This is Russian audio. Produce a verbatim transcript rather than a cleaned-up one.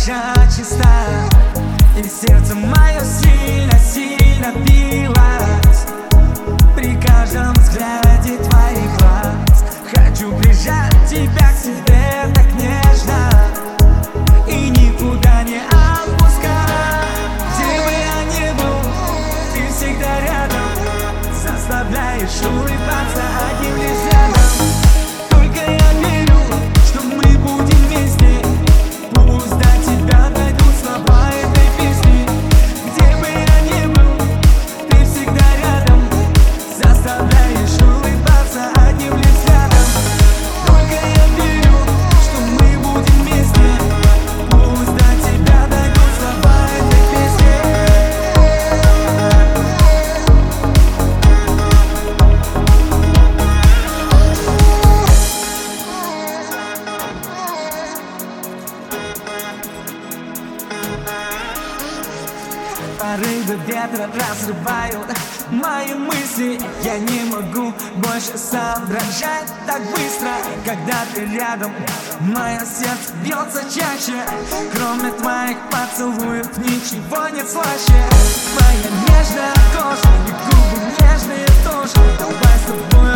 душа чиста, и сердце мое сильно-сильно билось при каждом взгляде твоих глаз. Хочу прижать тебя к себе так нежно и никуда не отпускать. Где бы я ни был, ты всегда рядом, заставляешь улыбаться одним лишь взглядом. Только я верю, что мы будем вместе, пусть до тебя дойдут слова этой песни. Где бы я ни был, ты всегда рядом, заставляешь улыбаться одним лишь взглядом. Только я верю, что мы будем вместе, пусть до тебя дойдут слова этой песни. Порывы ветра разрывают мои мысли. Я не могу больше соображать так быстро, когда ты рядом. Мое сердце бьется чаще, кроме твоих поцелуев ничего нет слаще. Твоя нежная кожа и губы нежные тоже. Давай с тобой